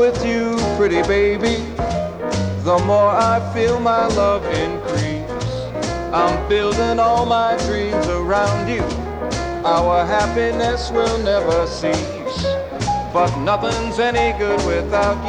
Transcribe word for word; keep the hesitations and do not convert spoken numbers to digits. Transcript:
with you, pretty baby, the more I feel my love increase. I'm building all my dreams around you. Our happiness will never cease. But nothing's any good without